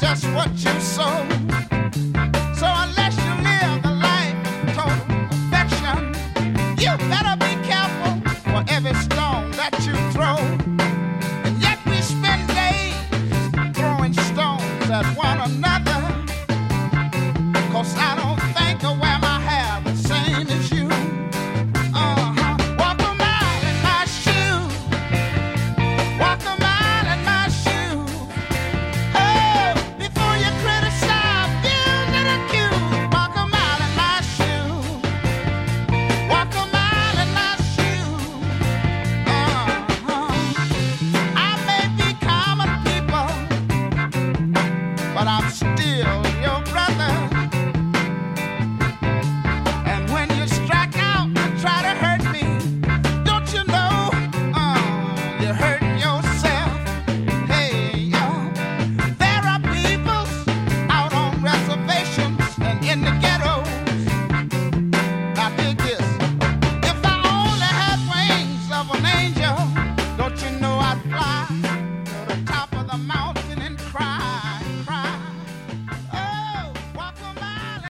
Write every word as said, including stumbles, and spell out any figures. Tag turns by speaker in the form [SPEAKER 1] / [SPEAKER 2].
[SPEAKER 1] just what you sow. So unless you live a life of total affection, you better be careful for every stone that you throw. And yet we spend days throwing stones at one another, 'cause I don't think I wear my hair the same as you. Uh-huh. Walk a mile in my shoes. Walk a mile in my shoes. Oh, before you criticize, feel it accused. Walk a mile in my shoes. Walk a mile in my shoes. Uh-huh. I may be common people, but I'm